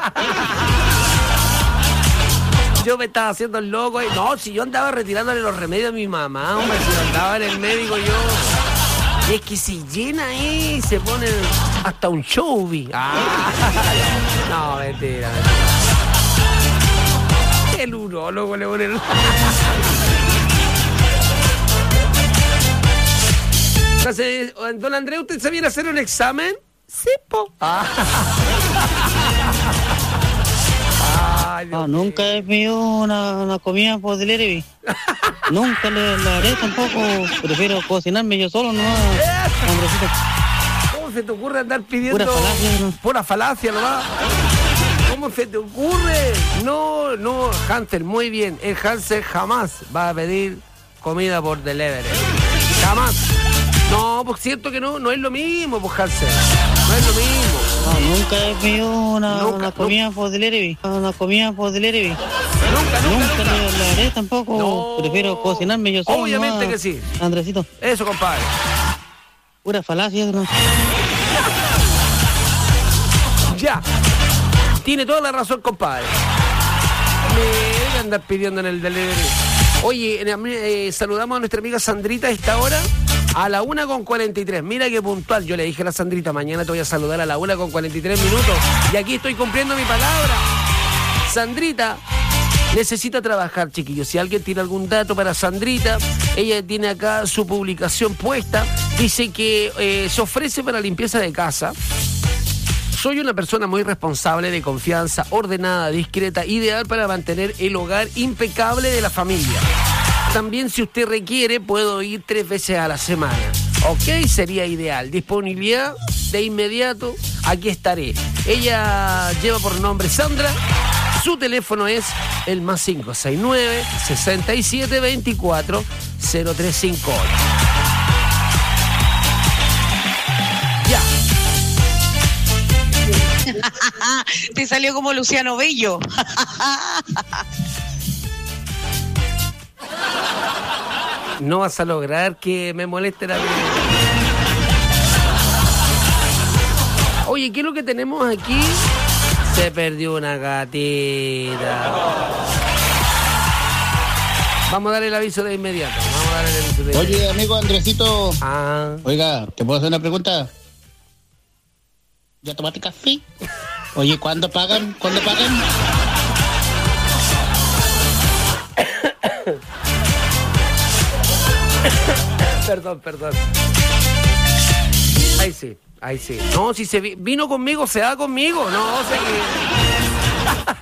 Yo me estaba haciendo el loco. Y... No, si yo andaba retirándole los remedios a mi mamá, hombre, si andaba en el médico yo. Y es que se llena ahí, se pone hasta un show. Ah. No, mentira, mentira. El urólogo le pone el... Entonces, don Andrés, ¿usted se viene a hacer un examen? Sí, po. Ah.
Ay, no, nunca he pedido una, una comida por delivery. Nunca le, le haré tampoco. Prefiero cocinarme yo solo, no. Andresito.
¿Cómo se te ocurre andar pidiendo
pura falacia, no?
Pura falacia, ¿no? ¿Cómo se te ocurre? No, no, Hunter, muy bien. El Hunter jamás va a pedir comida por delivery. Jamás. No, pues cierto que no, no es lo mismo, pues Hansel. No es lo mismo.
No, nunca he pedido una, nunca, una comida nunca. por delivery. Una comida por delivery.
Nunca, nunca.
Nunca le, le haré tampoco. No. Prefiero cocinarme yo solo.
Obviamente
no,
que sí.
Andresito.
Eso, compadre.
Pura falacia, ¿no?
Ya. Tiene toda la razón, compadre. Me voy a andar pidiendo en el delivery. Oye, eh, saludamos a nuestra amiga Sandrita a esta hora. A la una con cuarenta y tres. Mira qué puntual. Yo le dije a la Sandrita, mañana te voy a saludar a la una con cuarenta y tres minutos. Y aquí estoy cumpliendo mi palabra. Sandrita necesita trabajar, chiquillos. Si alguien tiene algún dato para Sandrita, ella tiene acá su publicación puesta. Dice que eh, se ofrece para limpieza de casa. Soy una persona muy responsable, de confianza, ordenada, discreta, ideal para mantener el hogar impecable de la familia. También, si usted requiere, puedo ir tres veces a la semana. Ok, sería ideal. Disponibilidad de inmediato, aquí estaré. Ella lleva por nombre Sandra. Su teléfono es el más cinco seis nueve, seis siete dos cuatro, cero tres cinco ocho. Ya.
Te salió como Luciano Bello.
No vas a lograr que me moleste la vida. Oye, ¿qué es lo que tenemos aquí? Se perdió una gatita. Vamos a dar el aviso de inmediato. Vamos a dar el aviso de inmediato.
Oye, amigo Andresito.
Ah.
Oiga, ¿te puedo hacer una pregunta? ¿Ya tomaste café? Oye, ¿cuándo pagan? ¿Cuándo pagan?
Perdón, perdón. Ahí sí, ahí sí. No, si se vi, vino conmigo, se va conmigo. No, sé que...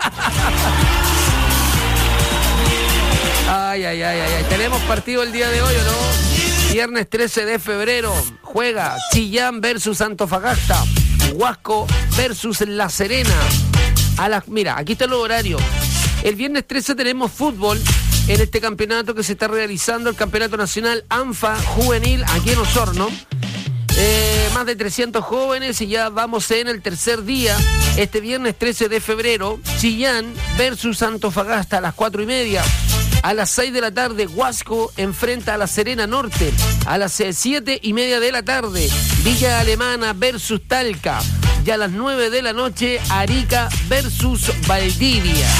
Ay, ay, ay, ay, ay. Tenemos partido el día de hoy, ¿o no? Viernes trece de febrero. Juega Chillán versus Antofagasta. Huasco versus La Serena. A las, mira, aquí está el horario. El viernes trece tenemos fútbol en este campeonato que se está realizando, el Campeonato Nacional ANFA Juvenil, aquí en Osorno. Eh, más de trescientos jóvenes y ya vamos en el tercer día. Este viernes trece de febrero, Chillán versus Antofagasta a las cuatro y media. A las seis de la tarde, Huasco enfrenta a La Serena Norte. A las siete y media de la tarde, Villa Alemana versus Talca. Y a las nueve de la noche, Arica versus Valdivia.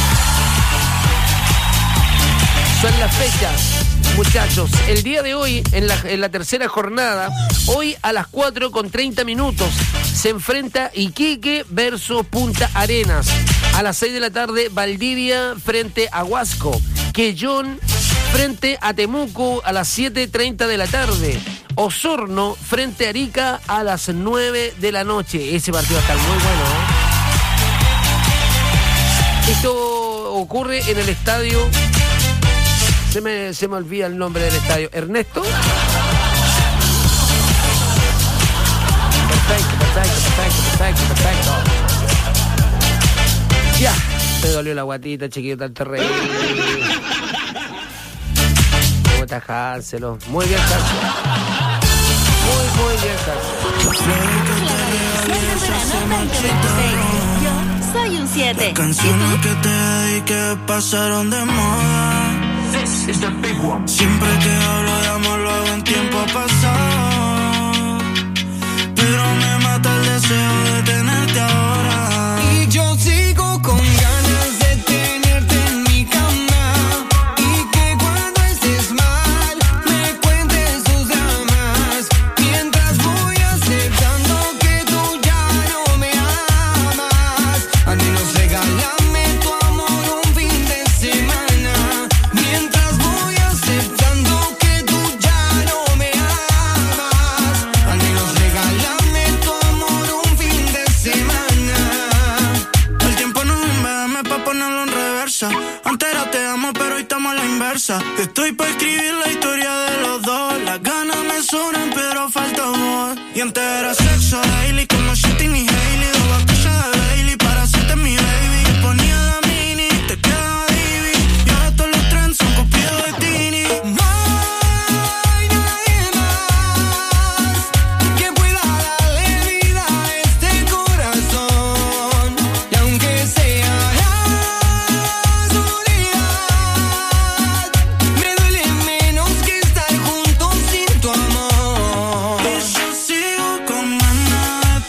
Son las fechas, muchachos. El día de hoy, en la, en la tercera jornada, hoy a las cuatro con treinta minutos, se enfrenta Iquique versus Punta Arenas. A las seis de la tarde, Valdivia frente a Huasco. Quellón frente a Temuco a las siete treinta de la tarde. Osorno frente a Arica a las nueve de la noche. Ese partido está muy bueno, ¿eh? Esto ocurre en el estadio... Se me, se me olvida el nombre del estadio. ¿Ernesto? Perfecto, perfecto, perfecto, perfecto, perfecto. Ya. Te dolió la guatita, chiquito, tanto reír. ¿Cómo está Hanselo? Muy bien, Hanselo. Muy, muy bien,
Hanselo. Yo soy un siete.
Canciones que te dediqué pasaron de moda. Siempre que hablo de amor lo hago en tiempo pasado, pero me mata el deseo de tenerte ahora. Y yo sigo con ganas de tenerte en mi cama, y que cuando estés mal me cuentes tus dramas, mientras voy aceptando que tú ya no me amas. Al menos regálame tu amor un fin de semana, mientras voy aceptando que tú ya no me amas. Al menos regálame tu amor un fin de semana. El tiempo no es un B M pa' ponerlo en reversa. Antes era te amo, pero hoy estamos a la inversa. Estoy pa' escribir la historia de los dos. Las ganas me sobran, pero falta amor. Y antes era sexo daily, como Shitty y Hailey. Dos botellas de Bailey para hacerte mi baby. Te ponía la mini, te quedaba divi. Y ahora todos los trends son copiados de Tini. No hay nadie más que pueda darle vida a este corazón. Y aunque sea la soledad, me duele menos que estar juntos sin tu amor. Y yo sigo con ganas de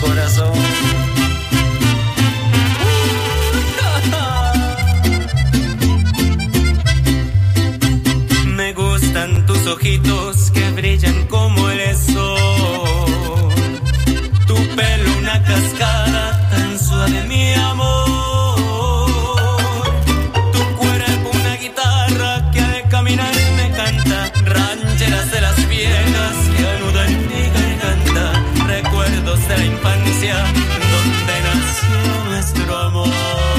corazón. Me gustan tus ojitos que brillan como el sol. Tu pelo una cascada tan suave, mi amor. Tu cuerpo una guitarra que al caminar me canta. Rancheras de las viejas que anudan mi garganta. Recuerdos de la infancia donde nació nuestro amor.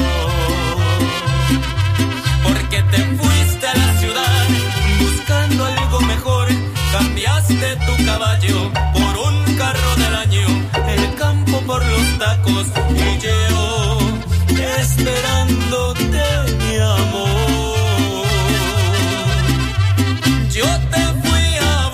Porque te fuiste a la ciudad buscando algo mejor. Cambiaste tu caballo por un carro del año. El campo por los tacos y yo esperándote, mi amor. Yo te fui a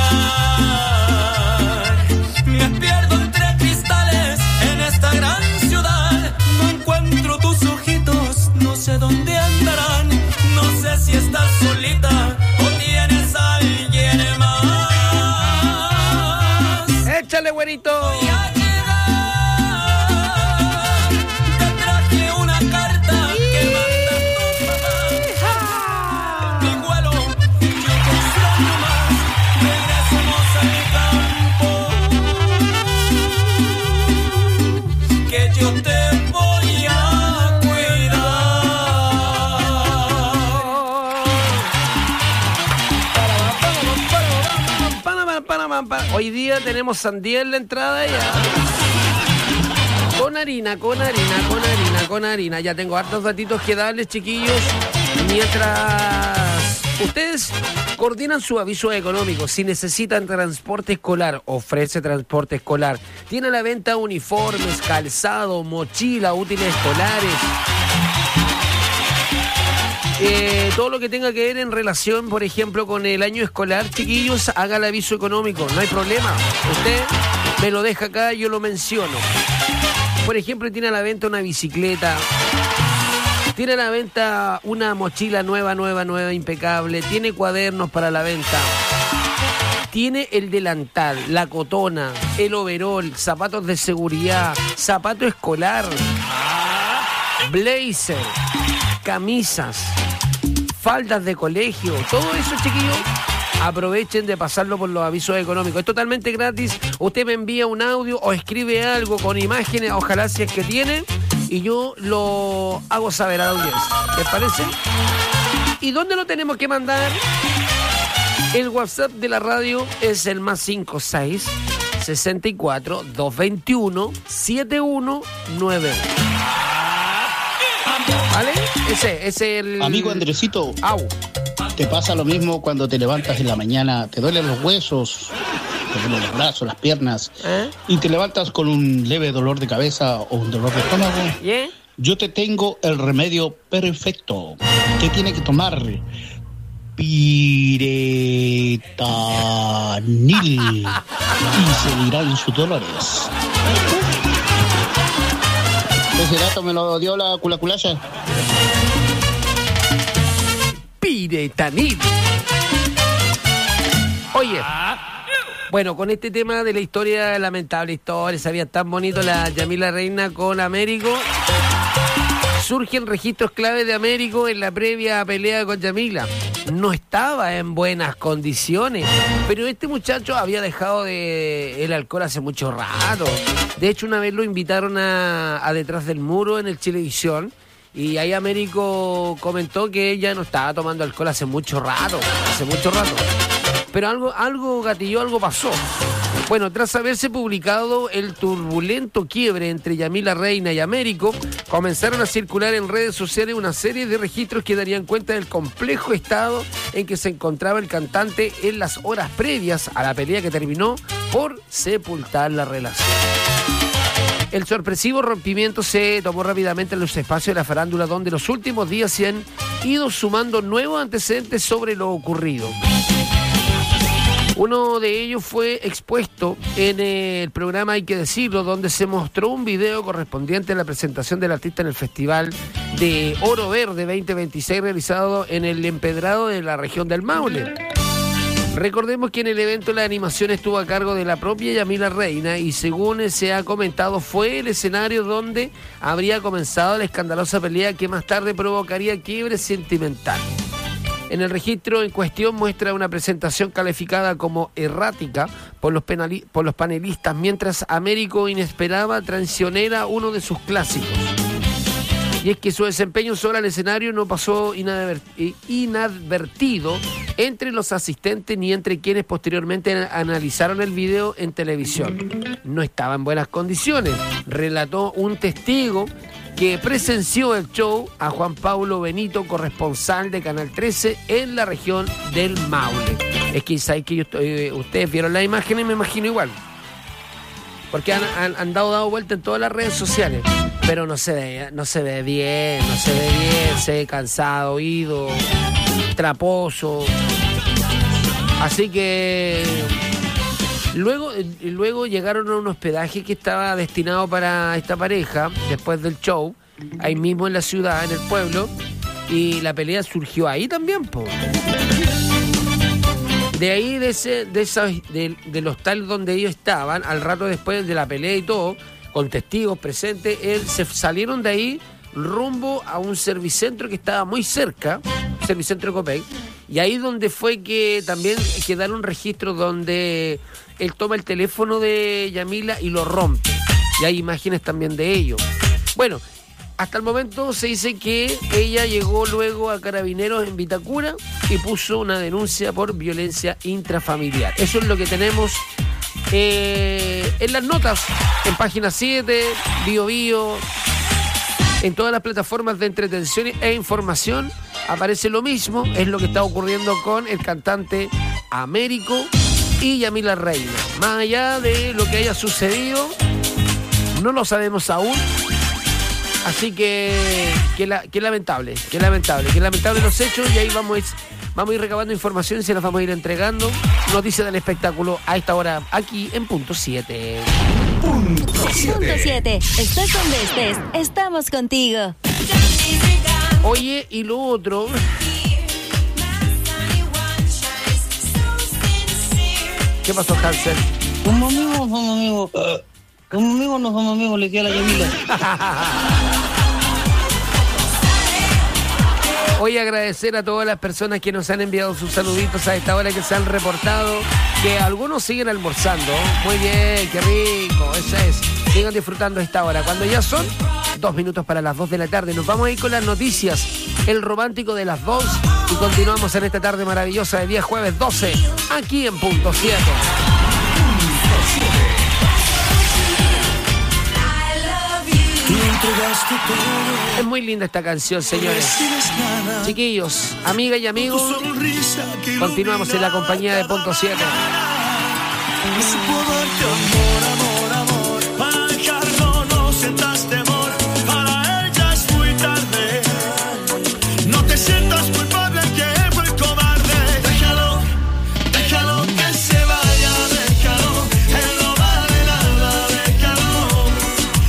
buscar. Me pierdo entre cristales en esta gran ciudad. No encuentro tus ojitos, no sé dónde andarán. No sé si estás solita o tienes a alguien más.
¡Échale, güerito!
Voy a llegar. Te traje una carta que manda tu papá. Mi vuelo, yo te extraño más. Regresemos al campo, que yo te voy a
Hoy día tenemos sandía en la entrada ya. Con harina, con harina, con harina, con harina. Ya tengo hartos datitos que darles, chiquillos. Mientras ustedes coordinan su aviso económico, si necesitan transporte escolar, ofrece transporte escolar. Tiene a la venta uniformes, calzado, mochila, útiles escolares. Eh, todo lo que tenga que ver en relación, por ejemplo, con el año escolar, chiquillos, haga el aviso económico, no hay problema. Usted me lo deja acá, yo lo menciono. Por ejemplo, tiene a la venta una bicicleta, tiene a la venta una mochila nueva, nueva, nueva, impecable, tiene cuadernos para la venta, tiene el delantal, la cotona, el overol, zapatos de seguridad, zapato escolar, blazer, camisas, faldas de colegio, todo eso, chiquillos, aprovechen de pasarlo por los avisos económicos. Es totalmente gratis. Usted me envía un audio o escribe algo con imágenes, ojalá si es que tiene, y yo lo hago saber a la audiencia. ¿Les parece? ¿Y dónde lo tenemos que mandar? El WhatsApp de la radio es el más cinco seis, sesenta y cuatro, doscientos veintiuno, setenta y uno noventa. ¿Vale? Ese es el...
Amigo Andresito.
Au.
¿Te pasa lo mismo cuando te levantas en la mañana? ¿Te duelen los huesos? ¿Te duelen los brazos, las piernas?
¿Eh?
¿Y te levantas con un leve dolor de cabeza o un dolor de estómago?
¿Yeah?
Yo te tengo el remedio perfecto. ¿Qué tiene que tomar? Piretanil. Y se irán sus dolores. Ese dato me lo dio la culaculaya.
Piretanil. Oye, bueno, con este tema de la historia, lamentable historia, sabía tan bonito la Yamila Reina con Américo. Surgen registros clave de Américo en la previa pelea con Yamila. No estaba en buenas condiciones, pero este muchacho había dejado de el alcohol hace mucho rato. De hecho, una vez lo invitaron a, a Detrás del Muro en el Chilevisión, y ahí Américo comentó que ella no estaba tomando alcohol hace mucho rato, hace mucho rato. Pero algo, algo gatilló, algo pasó. Bueno, tras haberse publicado el turbulento quiebre entre Yamila Reina y Américo, comenzaron a circular en redes sociales una serie de registros que darían cuenta del complejo estado en que se encontraba el cantante en las horas previas a la pelea que terminó por sepultar la relación. El sorpresivo rompimiento se tomó rápidamente en los espacios de la farándula, donde los últimos días se han ido sumando nuevos antecedentes sobre lo ocurrido. Uno de ellos fue expuesto en el programa Hay que Decirlo, donde se mostró un video correspondiente a la presentación del artista en el Festival de Oro Verde veinte veintiséis realizado en el Empedrado de la región del Maule. Recordemos que en el evento la animación estuvo a cargo de la propia Yamila Reina y según se ha comentado fue el escenario donde habría comenzado la escandalosa pelea que más tarde provocaría quiebre sentimental. En el registro en cuestión muestra una presentación calificada como errática por los, penali- por los panelistas, mientras Américo inesperaba traicionera uno de sus clásicos. Y es que su desempeño sobre el escenario no pasó inadver- inadvertido entre los asistentes ni entre quienes posteriormente analizaron el video en televisión. No estaba en buenas condiciones, relató un testigo que presenció el show a Juan Pablo Benito, corresponsal de Canal trece en la región del Maule. Es que sabéis que yo estoy, eh, ustedes vieron la imagen y me imagino igual. Porque han, han, han dado, dado vuelta en todas las redes sociales. Pero no se ve, no se ve bien, no se ve bien, se ve cansado, oído, traposo. Así que luego, luego llegaron a un hospedaje que estaba destinado para esta pareja, después del show, ahí mismo en la ciudad, en el pueblo, y la pelea surgió ahí también, po. De ahí, de ese, de esa, de, del hostal donde ellos estaban, al rato después de la pelea y todo, con testigos presentes, él, se salieron de ahí rumbo a un servicentro que estaba muy cerca, Servicentro Copec, y ahí donde fue que también quedaron registros donde él toma el teléfono de Yamila y lo rompe, y hay imágenes también de ello. Bueno, hasta el momento se dice que ella llegó luego a Carabineros en Vitacura y puso una denuncia por violencia intrafamiliar. Eso es lo que tenemos Eh, en las notas, en página siete, Bio Bio, en todas las plataformas de entretención e información aparece lo mismo, es lo que está ocurriendo con el cantante Américo y Yamila Reina. Más allá de lo que haya sucedido, no lo sabemos aún, así que qué la, que lamentable, qué lamentable, qué lamentable los hechos y ahí vamos a ir, vamos a ir recabando información y se las vamos a ir entregando. Noticias del espectáculo a esta hora aquí en Punto siete.
Punto siete. Estés donde estés, estamos contigo.
Oye, y lo otro... ¿Qué pasó, Hansel?
Somos amigos, somos amigos. Somos amigos, no somos amigos, le decía la Yamila.
Hoy agradecer a todas las personas que nos han enviado sus saluditos a esta hora, que se han reportado, que algunos siguen almorzando. Muy bien, qué rico, eso es. Sigan disfrutando a esta hora. Cuando ya son dos minutos para las dos de la tarde, nos vamos a ir con las noticias, el romántico de las dos, y continuamos en esta tarde maravillosa de día jueves doce, aquí en Punto siete. Es muy linda esta canción, señores. Chiquillos, amigas y amigos, continuamos en la compañía de Punto siete.
No se puede darte amor, amor.